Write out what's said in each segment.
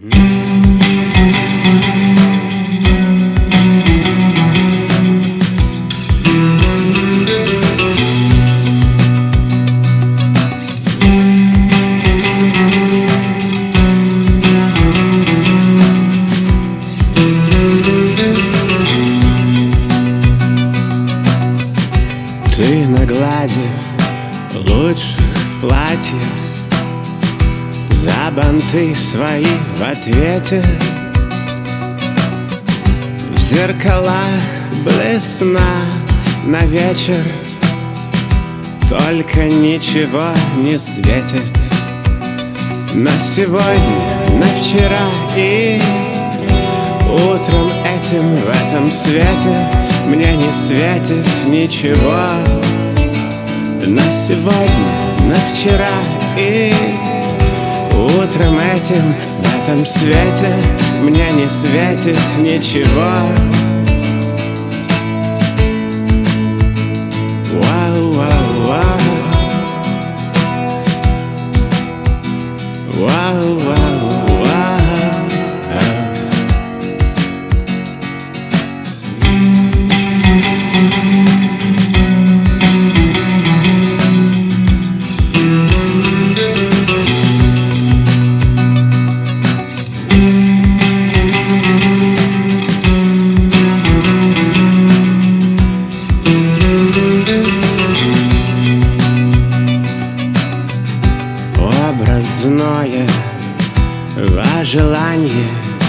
Ты на глади лучших платьев, за банты свои в ответе. В зеркалах блесна на вечер, только ничего не светит. На сегодня, на вчера и утром этим в этом свете мне не светит ничего. На сегодня, на вчера и утром этим в этом свете мне не светит ничего. Вау, вау, вау. Вау, вау, вау. Образное желание,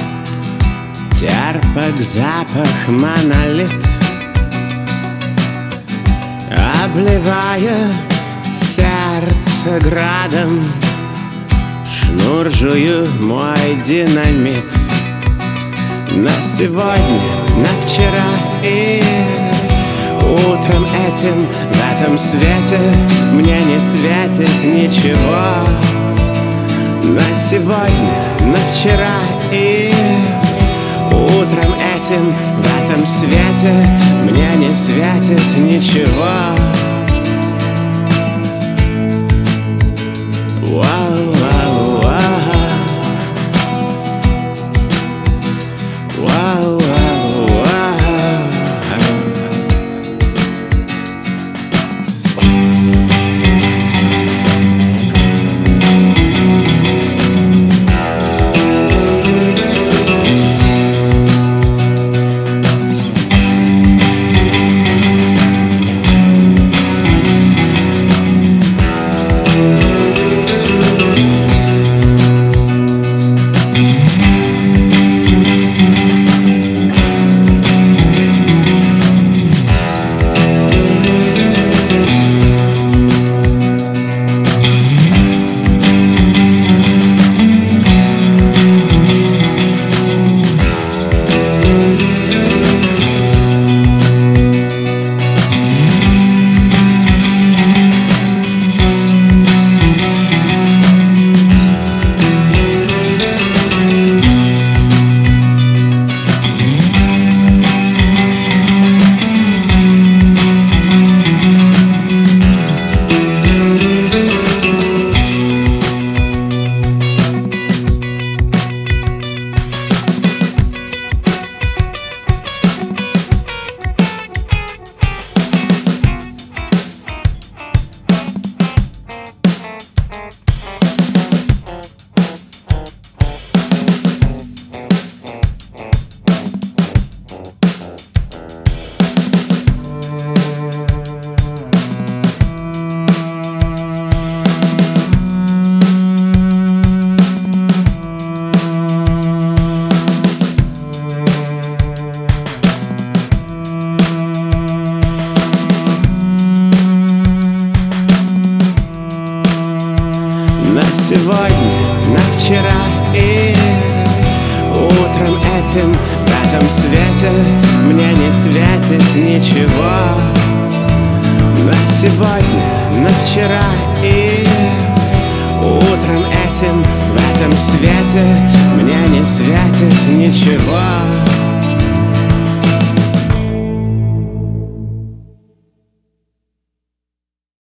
терпок запах монолит, обливая сердце градом, шнур жую мой динамит. На сегодня, на вчера и утром этим в этом свете мне не светит ничего. На сегодня, на вчера и утром этим в этом свете мне не светит ничего. Вау, вау, вау. Вау, вау, вау. Сегодня, на вчера и утром этим в этом свете мне не светит ничего. На сегодня, на вчера и утром этим в этом свете мне не светит ничего.